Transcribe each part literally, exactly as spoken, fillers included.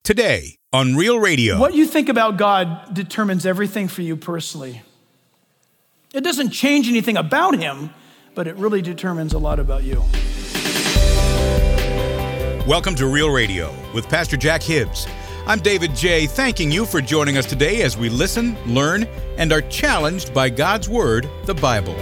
today on Real Radio. What you think about God determines everything for you personally. It doesn't change anything about him, but it really determines a lot about you. Welcome to Real Radio with Pastor Jack Hibbs. I'm David J., thanking you for joining us today as we listen, learn, and are challenged by God's Word, the Bible.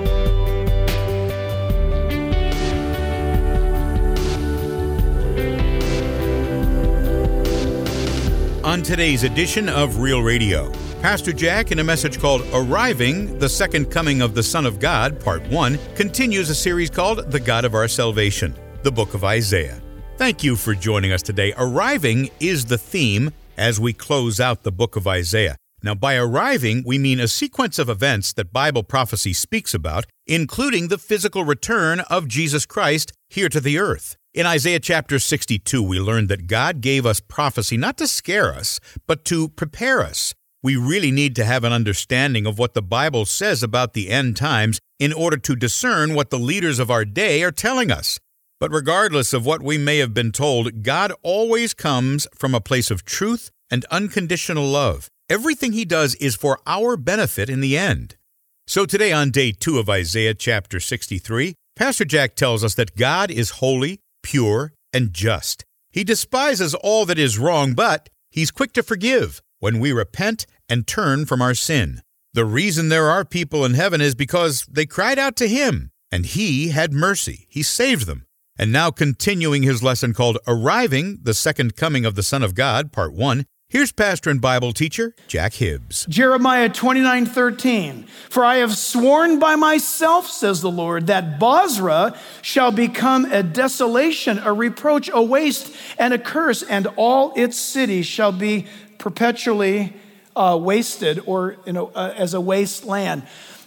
On today's edition of Real Radio, Pastor Jack, in a message called Arriving, the Second Coming of the Son of God, Part one, continues a series called The God of Our Salvation, the book of Isaiah. Thank you for joining us today. Arriving is the theme as we close out the book of Isaiah. Now, by arriving, we mean a sequence of events that Bible prophecy speaks about, including the physical return of Jesus Christ here to the earth. In Isaiah chapter sixty-two, we learned that God gave us prophecy not to scare us, but to prepare us. We really need to have an understanding of what the Bible says about the end times in order to discern what the leaders of our day are telling us. But regardless of what we may have been told, God always comes from a place of truth and unconditional love. Everything he does is for our benefit in the end. So today on day two of Isaiah chapter sixty-three, Pastor Jack tells us that God is holy, pure, and just. He despises all that is wrong, but he's quick to forgive when we repent and turn from our sin. The reason there are people in heaven is because they cried out to him, and he had mercy. He saved them. And now continuing his lesson called Arriving, the Second Coming of the Son of God, Part one, here's pastor and Bible teacher Jack Hibbs. Jeremiah twenty-nine thirteen. For I have sworn by myself, says the Lord, that Bozrah shall become a desolation, a reproach, a waste, and a curse, and all its cities shall be perpetually uh, wasted, or you know, uh, as a wasteland.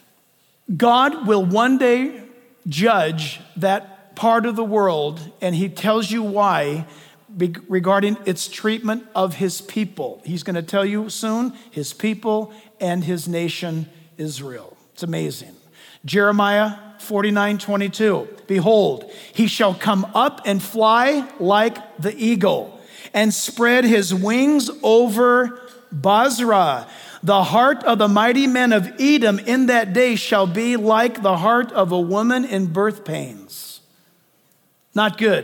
God will one day judge that part of the world, and he tells you why regarding its treatment of his people. He's going to tell you soon, his people and his nation, Israel. It's amazing. Jeremiah forty-nine twenty-two. Behold, he shall come up and fly like the eagle and spread his wings over Bozrah. The heart of the mighty men of Edom in that day shall be like the heart of a woman in birth pains. Not good.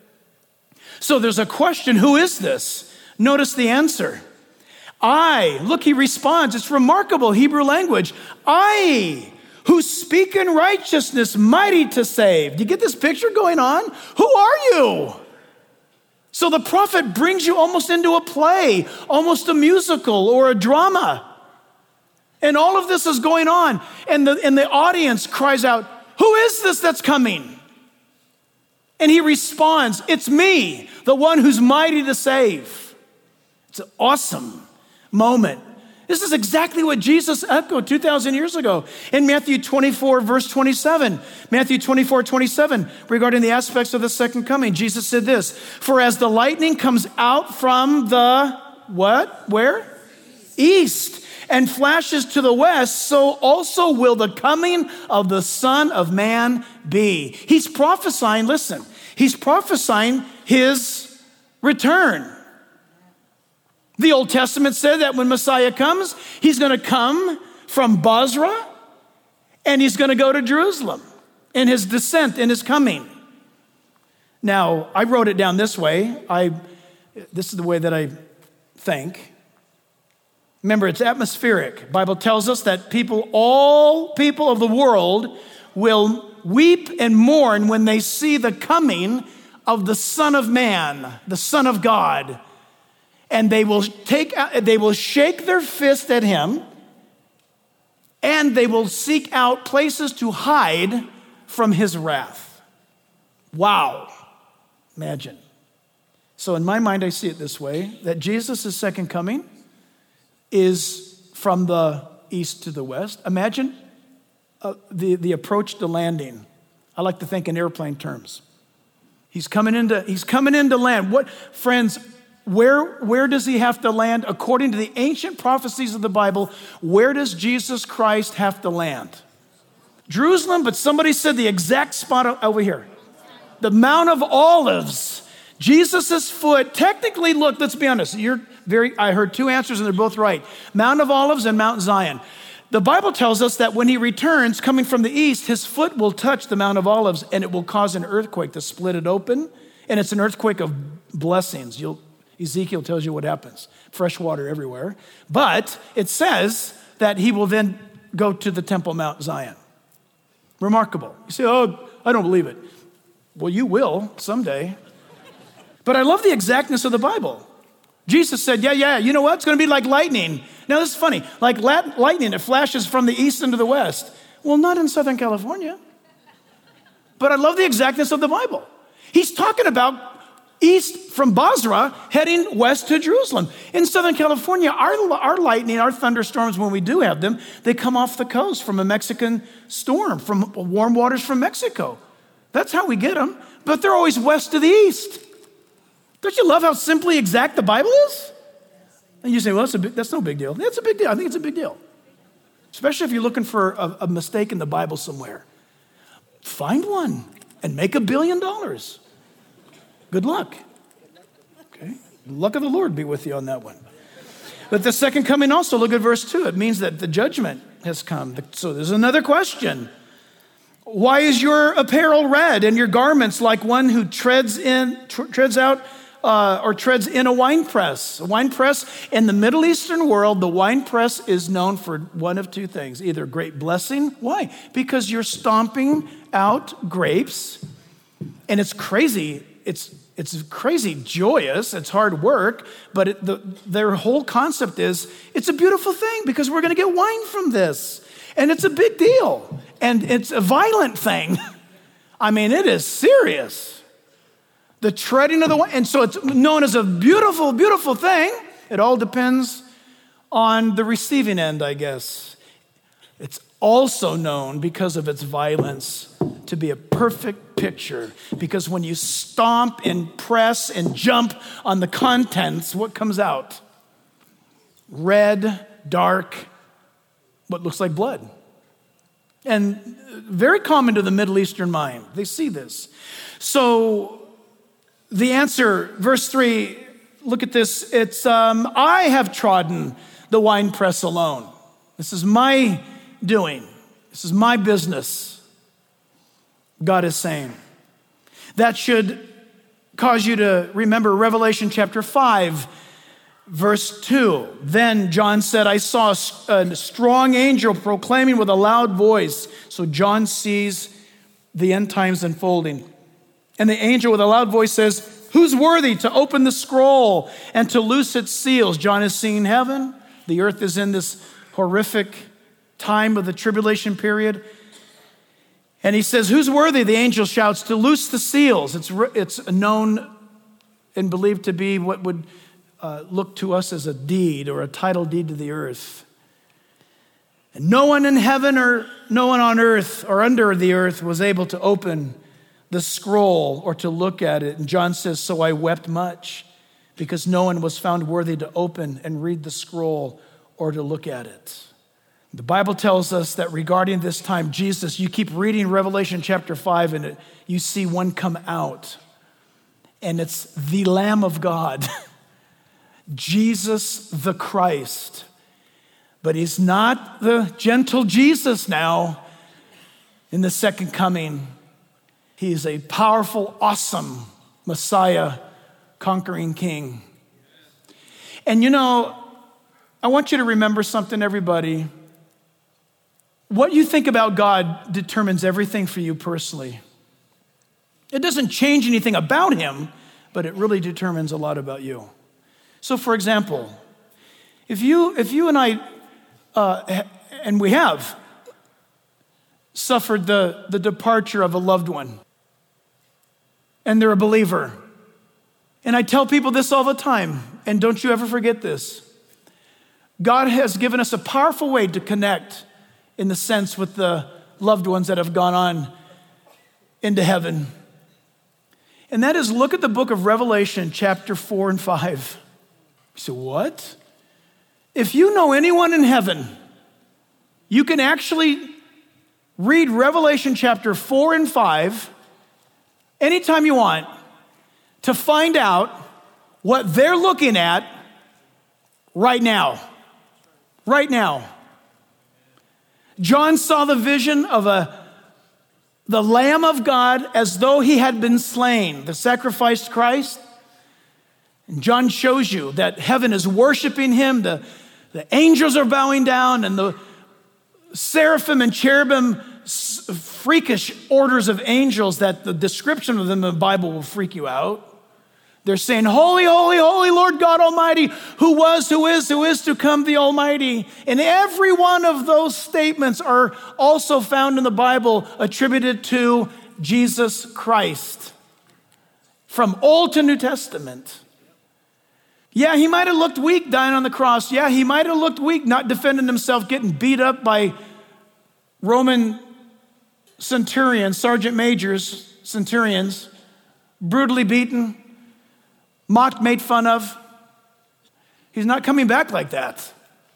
So there's a question, who is this? Notice the answer. I, look, he responds. It's remarkable Hebrew language. I, who speak in righteousness, mighty to save. Do you get this picture going on? Who are you? So the prophet brings you almost into a play, almost a musical or a drama. And all of this is going on. And the, and the audience cries out, who is this that's coming? And he responds, it's me, the one who's mighty to save. It's an awesome moment. This is exactly what Jesus echoed two thousand years ago in Matthew twenty-four, verse twenty-seven. Matthew twenty-four, twenty-seven, regarding the aspects of the second coming. Jesus said this, for as the lightning comes out from the, what, where? East, and flashes to the west, so also will the coming of the Son of Man be. He's prophesying, listen, he's prophesying his return. The Old Testament said that when Messiah comes, he's going to come from Bozrah and he's going to go to Jerusalem in his descent, in his coming. Now, I wrote it down this way. I, this is the way that I think. Remember, it's atmospheric. Bible tells us that people, all people of the world will weep and mourn when they see the coming of the Son of Man, the Son of God. And they will take, they will shake their fist at him, and they will seek out places to hide from his wrath. Wow. Imagine. So in my mind, I see it this way, that Jesus' second coming is from the east to the west. Imagine uh, the, the approach to landing. I like to think in airplane terms. He's coming into, he's coming into land. What, friends, where, where does he have to land? According to the ancient prophecies of the Bible, where does Jesus Christ have to land? Jerusalem, but somebody said the exact spot over here. The Mount of Olives. Jesus' foot, technically, look, let's be honest. You're very, I heard two answers and they're both right. Mount of Olives and Mount Zion. The Bible tells us that when he returns, coming from the east, his foot will touch the Mount of Olives and it will cause an earthquake to split it open. And it's an earthquake of blessings. You'll, Ezekiel tells you what happens. Fresh water everywhere. But it says that he will then go to the Temple Mount Zion. Remarkable. You say, oh, I don't believe it. Well, you will someday. But I love the exactness of the Bible. Jesus said, yeah, yeah, you know what? It's going to be like lightning. Now, this is funny. Like lightning that flashes from the east into the west. Well, not in Southern California. But I love the exactness of the Bible. He's talking about east from Basra, heading west to Jerusalem. In Southern California, our, our lightning, our thunderstorms, when we do have them, they come off the coast from a Mexican storm, from warm waters from Mexico. That's how we get them. But they're always west to the east. Don't you love how simply exact the Bible is? And you say, well, that's, a big, that's no big deal. It's a big deal. I think it's a big deal. Especially if you're looking for a, a mistake in the Bible somewhere. Find one and make a billion dollars. Good luck. Okay. The luck of the Lord be with you on that one. But the second coming also, look at verse two. It means that the judgment has come. So there's another question. Why is your apparel red and your garments like one who treads in, tr- treads out uh, or treads in a wine press? A wine press in the Middle Eastern world, the wine press is known for one of two things, either great blessing. Why? Because you're stomping out grapes, and it's crazy. It's it's crazy joyous. It's hard work, but it, the, their whole concept is it's a beautiful thing because we're going to get wine from this, and it's a big deal. And it's a violent thing. I mean, it is serious. The treading of the wine. And so it's known as a beautiful, beautiful thing. It all depends on the receiving end, I guess. It's also known because of its violence to be a perfect picture. Because when you stomp and press and jump on the contents, what comes out? Red, dark, what looks like blood. And very common to the Middle Eastern mind. They see this. So the answer, verse three, look at this. It's, um, I have trodden the winepress alone. This is my doing. This is my business. God is saying. That should cause you to remember Revelation chapter five, verse two. Then John said, I saw a strong angel proclaiming with a loud voice. So John sees the end times unfolding. And the angel with a loud voice says, who's worthy to open the scroll and to loose its seals? John is seeing heaven. The earth is in this horrific time of the tribulation period. And he says, who's worthy? The angel shouts, to loose the seals. It's, it's known and believed to be what would uh, look to us as a deed or a title deed to the earth. And no one in heaven or no one on earth or under the earth was able to open the scroll or to look at it. And John says, so I wept much because no one was found worthy to open and read the scroll or to look at it. The Bible tells us that regarding this time, Jesus, you keep reading Revelation chapter five and it, you see one come out and it's the Lamb of God, Jesus the Christ. But he's not the gentle Jesus now in the second coming. He is a powerful, awesome Messiah, conquering King. And you know, I want you to remember something, everybody. What you think about God determines everything for you personally. It doesn't change anything about him, but it really determines a lot about you. So for example, if you if you and I, uh, and we have, suffered the, the departure of a loved one, and they're a believer, and I tell people this all the time, and don't you ever forget this. God has given us a powerful way to connect in the sense with the loved ones that have gone on into heaven. And that is, look at the book of Revelation, chapter four and five. You say, what? If you know anyone in heaven, you can actually read Revelation chapter four and five anytime you want to find out what they're looking at right now. Right now. John saw the vision of a the Lamb of God as though he had been slain, the sacrificed Christ. And John shows you that heaven is worshiping him, the, the angels are bowing down, and the seraphim and cherubim, freakish orders of angels that the description of them in the Bible will freak you out. They're saying, holy, holy, holy Lord God Almighty, who was, who is, who is to come, the Almighty. And every one of those statements are also found in the Bible attributed to Jesus Christ. From Old to New Testament. Yeah, he might have looked weak dying on the cross. Yeah, he might have looked weak not defending himself, getting beat up by Roman centurions, sergeant majors, centurions, brutally beaten, mocked, made fun of. He's not coming back like that.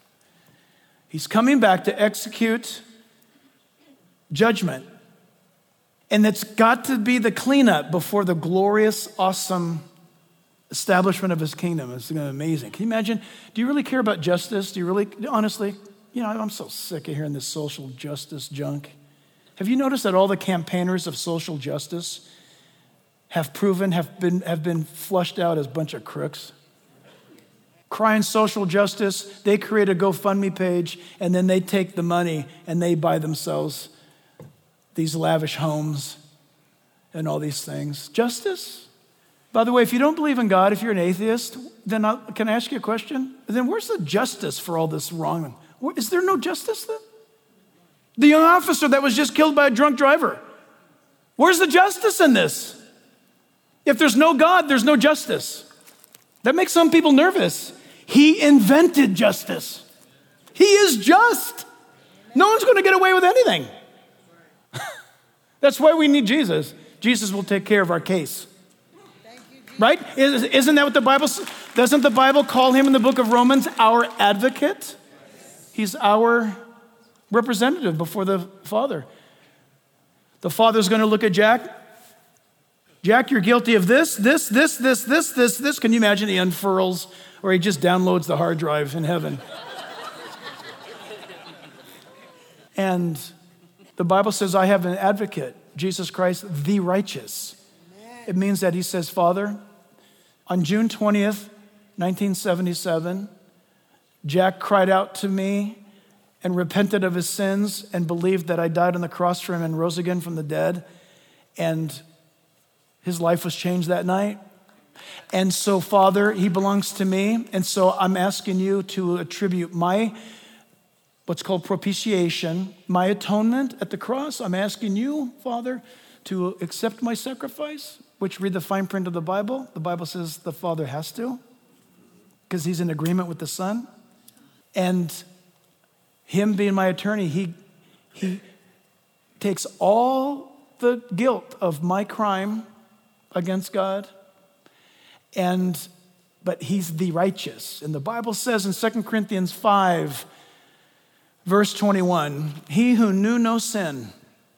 He's coming back to execute judgment. And it's got to be the cleanup before the glorious, awesome establishment of his kingdom. It's going to be amazing. Can you imagine? Do you really care about justice? Do you really, honestly, you know, I'm so sick of hearing this social justice junk. Have you noticed that all the campaigners of social justice have proven, have been, have been flushed out as a bunch of crooks? Crying social justice, they create a GoFundMe page, and then they take the money and they buy themselves these lavish homes and all these things. Justice? By the way, if you don't believe in God, if you're an atheist, then I'll, can I ask you a question? Then where's the justice for all this wrong? Is there no justice then? The young officer that was just killed by a drunk driver. Where's the justice in this? If there's no God, there's no justice. That makes some people nervous. He invented justice. He is just. No one's going to get away with anything. That's why we need Jesus. Jesus will take care of our case. Right? Isn't that what the Bible says? Doesn't the Bible call him in the book of Romans our advocate? He's our representative before the Father. The Father's going to look at Jack. Jack, you're guilty of this, this, this, this, this, this, this. Can you imagine he unfurls or he just downloads the hard drive in heaven? And the Bible says, I have an advocate, Jesus Christ, the righteous. It means that he says, Father, on June twentieth, nineteen seventy-seven, Jack cried out to me and repented of his sins and believed that I died on the cross for him and rose again from the dead. And his life was changed that night. And so, Father, he belongs to me. And so I'm asking you to attribute my, what's called propitiation, my atonement at the cross. I'm asking you, Father, to accept my sacrifice, which read the fine print of the Bible. The Bible says the Father has to, because he's in agreement with the Son. And him being my attorney, he, he takes all the guilt of my crime against God, and but he's the righteous. And the Bible says in Second Corinthians five, verse twenty-one, he who knew no sin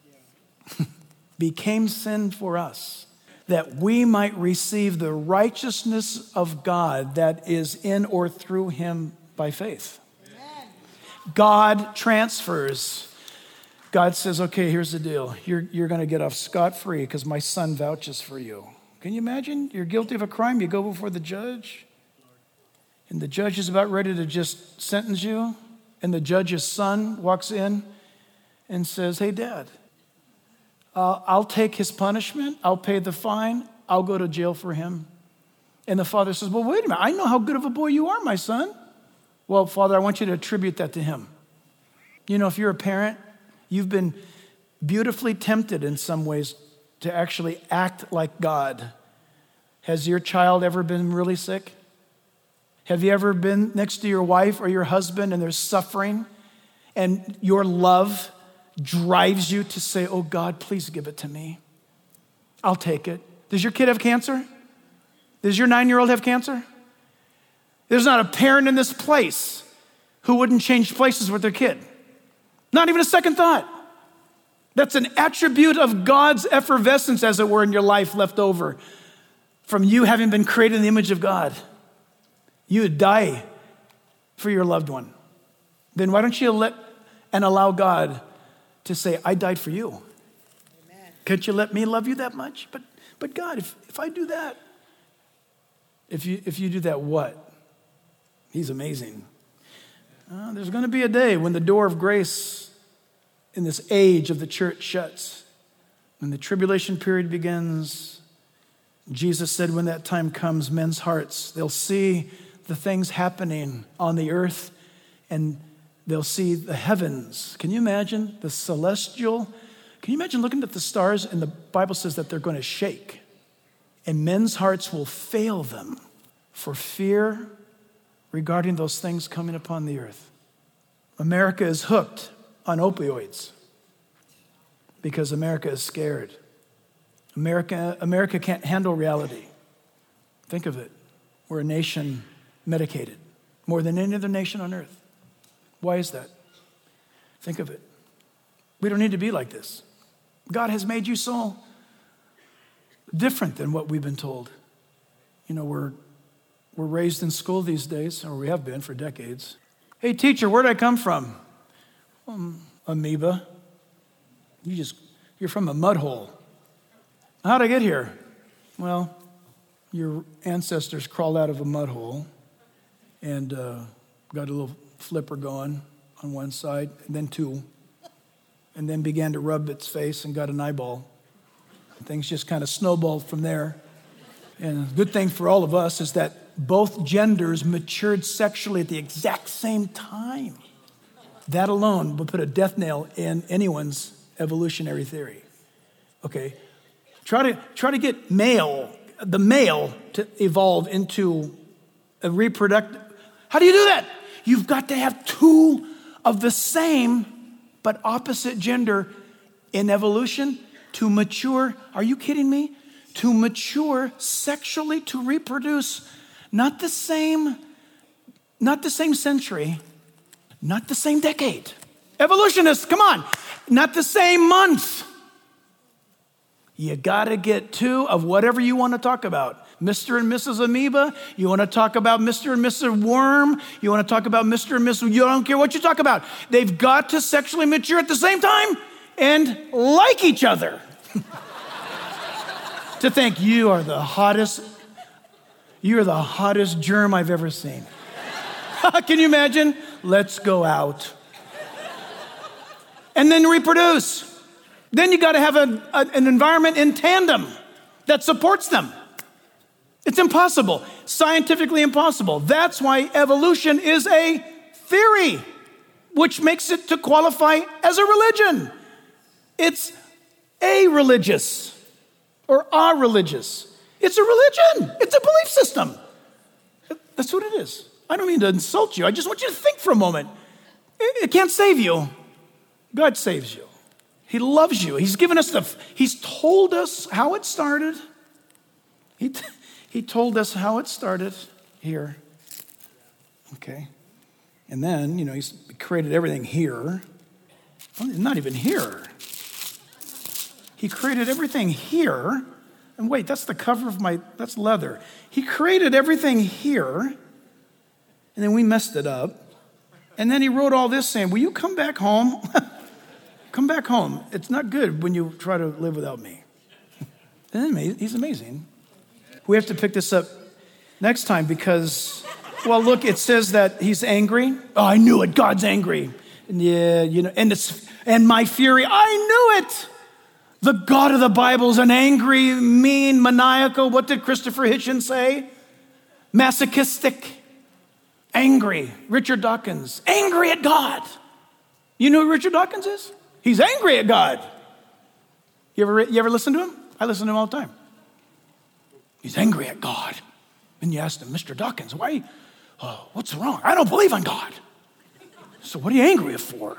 became sin for us, that we might receive the righteousness of God that is in or through him by faith. Amen. God transfers. God says, okay, here's the deal. You're, you're going to get off scot-free because my Son vouches for you. Can you imagine? You're guilty of a crime. You go before the judge, and the judge is about ready to just sentence you, and the judge's son walks in and says, hey, Dad, uh, I'll take his punishment. I'll pay the fine. I'll go to jail for him. And the father says, well, wait a minute. I know how good of a boy you are, my son. Well, Father, I want you to attribute that to him. You know, if you're a parent, you've been beautifully tempted in some ways to actually act like God. Has your child ever been really sick? Have you ever been next to your wife or your husband and there's suffering and your love drives you to say, oh God, please give it to me. I'll take it. Does your kid have cancer? Does your nine-year-old have cancer? There's not a parent in this place who wouldn't change places with their kid. Not even a second thought. That's an attribute of God's effervescence, as it were, in your life left over from you having been created in the image of God, you would die for your loved one. Then why don't you let and allow God to say, I died for you. Amen. Can't you let me love you that much? But but God, if, if I do that, if you if you do that, what? He's amazing. Uh, there's going to be a day when the door of grace in this age of the church shuts. When the tribulation period begins, Jesus said when that time comes, men's hearts, they'll see the things happening on the earth and they'll see the heavens. Can you imagine the celestial? Can you imagine looking at the stars and the Bible says that they're going to shake and men's hearts will fail them for fear regarding those things coming upon the earth. America is hooked on opioids because America is scared. America, America can't handle reality. Think of it. We're a nation medicated more than any other nation on earth. Why is that? Think of it. We don't need to be like this. God has made you so different than what we've been told. You know, we're we're raised in school these days, or we have been for decades. Hey, teacher, where'd I come from? Um, amoeba. You just, you're from a mud hole. How'd I get here? Well, your ancestors crawled out of a mud hole and uh, got a little flipper going on one side, and then two, and then began to rub its face and got an eyeball. And things just kind of snowballed from there. And the good thing for all of us is that both genders matured sexually at the exact same time. That alone would put a death nail in anyone's evolutionary theory. Okay, try to try to get male, the male, to evolve into a reproductive. How do you do that? You've got to have two of the same but opposite gender in evolution to mature. Are you kidding me? To mature sexually, to reproduce. Not the same, not the same century, not the same decade. Evolutionists, come on. Not the same month. You got to get two of whatever you want to talk about. Mister and Missus Amoeba. You want to talk about Mister and Missus Worm. You want to talk about Mister and Missus You don't care what you talk about. They've got to sexually mature at the same time and like each other. To think you are the hottest, you're the hottest germ I've ever seen. Can you imagine? Let's go out. And then reproduce. Then you got to have a, a, an environment in tandem that supports them. It's impossible, scientifically impossible. That's why evolution is a theory, which makes it to qualify as a religion. It's a-religious or a-religious. It's a religion. It's a belief system. That's what it is. I don't mean to insult you. I just want you to think for a moment. It, it can't save you. God saves you. He loves you. He's given us the, he's told us how it started. He, he told us how it started here. Okay. And then, you know, he's created everything here. Well, not even here. He created everything here. And wait, that's the cover of my, that's leather. He created everything here. And then we messed it up. And then he wrote all this saying, will you come back home? Come back home. It's not good when you try to live without me. And then he's amazing. We have to pick this up next time because, well, look, it says that he's angry. Oh, I knew it. God's angry. And yeah, you know, and it's, and my fury, I knew it. The God of the Bible is an angry, mean, maniacal. What did Christopher Hitchens say? Masochistic, angry. Richard Dawkins, angry at God. You know who Richard Dawkins is? He's angry at God. You ever, you ever listen to him? I listen to him all the time. He's angry at God. And you ask him, Mister Dawkins, why, oh, what's wrong? I don't believe in God. So what are you angry for?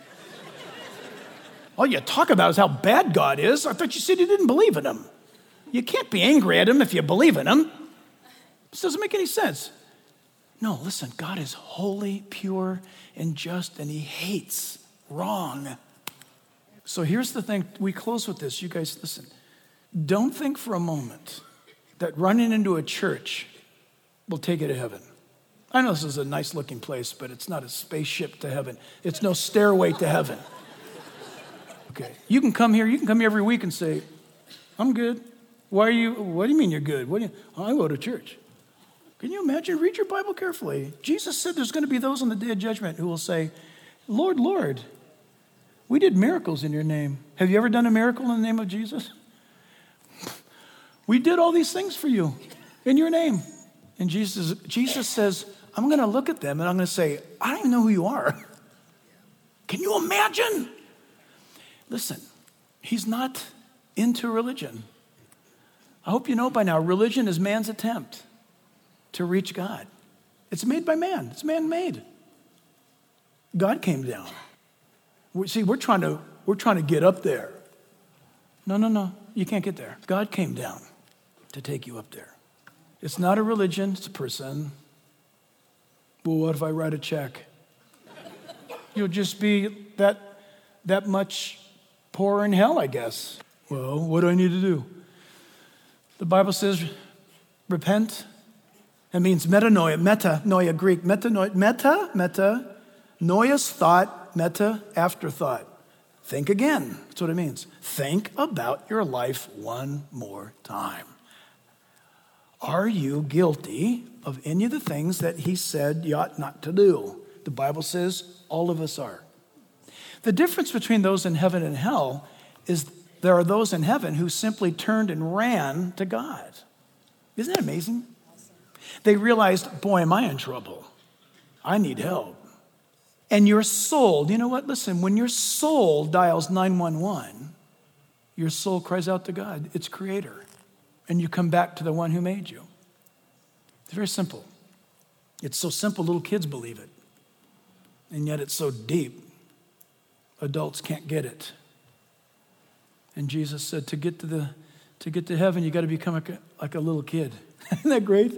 All you talk about is how bad God is. I thought you said you didn't believe in him. You can't be angry at him if you believe in him. This doesn't make any sense. No, listen, God is holy, pure, and just, and he hates wrong. So here's the thing. We close with this. You guys, listen. Don't think for a moment that running into a church will take you to heaven. I know this is a nice looking place, but it's not a spaceship to heaven. It's no stairway to heaven. Okay, you can come here, you can come here every week and say, I'm good. Why are you, what do you mean you're good? What do you, oh, I go to church. Can you imagine? Read your Bible carefully. Jesus said there's going to be those on the day of judgment who will say, Lord, Lord, we did miracles in your name. Have you ever done a miracle in the name of Jesus? We did all these things for you in your name. And Jesus, Jesus says, I'm going to look at them and I'm going to say, I don't even know who you are. Can you imagine? Listen, he's not into religion. I hope you know by now, religion is man's attempt to reach God. It's made by man. It's man-made. God came down. We, see, we're trying to we're trying to get up there. No, no, no. You can't get there. God came down to take you up there. It's not a religion. It's a person. Well, what if I write a check? You'll just be that that much poorer in hell, I guess. Well, what do I need to do? The Bible says, repent. It means metanoia, metanoia, Greek, metanoia, meta, meta, noias, thought, meta, afterthought. Think again. That's what it means. Think about your life one more time. Are you guilty of any of the things that he said you ought not to do? The Bible says all of us are. The difference between those in heaven and hell is there are those in heaven who simply turned and ran to God. Isn't that amazing? They realized, boy, am I in trouble. I need help. And your soul, you know what? Listen, when your soul dials nine one one, your soul cries out to God, its creator. And you come back to the one who made you. It's very simple. It's so simple, little kids believe it. And yet it's so deep, adults can't get it. And Jesus said, to get to the to get to heaven, you got to become like a, like a little kid. Isn't that great?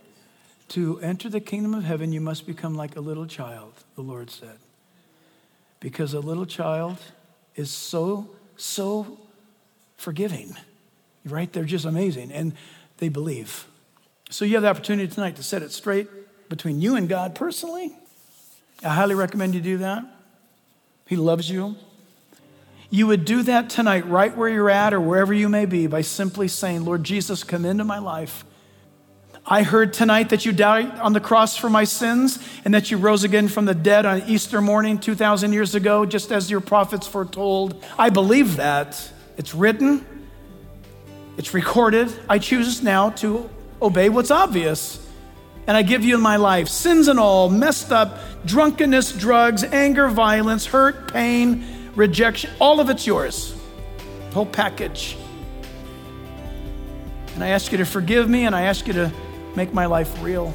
To enter the kingdom of heaven, you must become like a little child, the Lord said. Because a little child is so, so forgiving, right? They're just amazing, and they believe. So you have the opportunity tonight to set it straight between you and God personally. I highly recommend you do that. He loves you. You would do that tonight right where you're at or wherever you may be by simply saying, Lord Jesus, come into my life. I heard tonight that you died on the cross for my sins and that you rose again from the dead on Easter morning two thousand years ago, just as your prophets foretold. I believe that. It's written. It's recorded. I choose now to obey what's obvious. And I give you my life, sins and all, messed up, drunkenness, drugs, anger, violence, hurt, pain, rejection, all of it's yours. The whole package. And I ask you to forgive me, and I ask you to make my life real.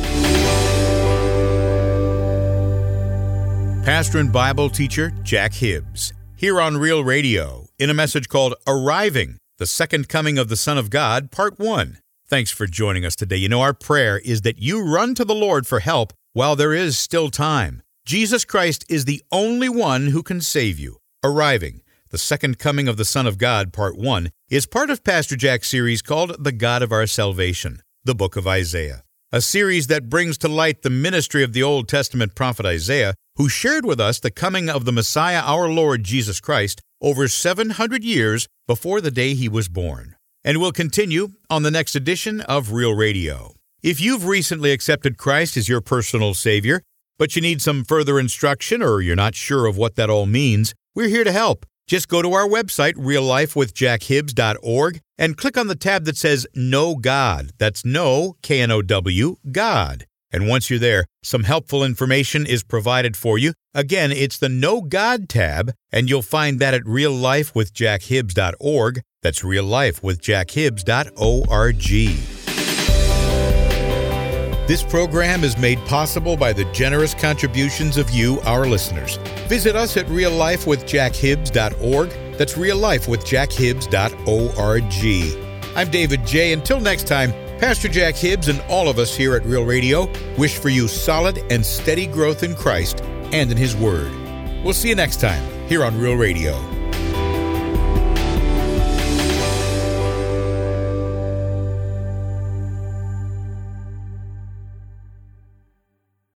Pastor and Bible teacher Jack Hibbs, here on Real Radio, in a message called Arriving, the Second Coming of the Son of God, Part one. Thanks for joining us today. You know, our prayer is that you run to the Lord for help while there is still time. Jesus Christ is the only one who can save you. Arriving, the Second Coming of the Son of God, Part one, is part of Pastor Jack's series called The God of Our Salvation, the book of Isaiah, a series that brings to light the ministry of the Old Testament prophet Isaiah, who shared with us the coming of the Messiah, our Lord Jesus Christ, over seven hundred years before the day he was born. And we'll continue on the next edition of Real Radio. If you've recently accepted Christ as your personal Savior, but you need some further instruction or you're not sure of what that all means, we're here to help. Just go to our website, real life with jack hibbs dot org, and click on the tab that says Know God. That's Know, K N O W, God. And once you're there, some helpful information is provided for you. Again, it's the Know God tab, and you'll find that at real life with jack hibbs dot org. That's real life with jack hibbs dot org. This program is made possible by the generous contributions of you, our listeners. Visit us at real life with jack hibbs dot org. That's real life with jack hibbs dot org. I'm David J. Until next time, Pastor Jack Hibbs and all of us here at Real Radio wish for you solid and steady growth in Christ and in His Word. We'll see you next time here on Real Radio.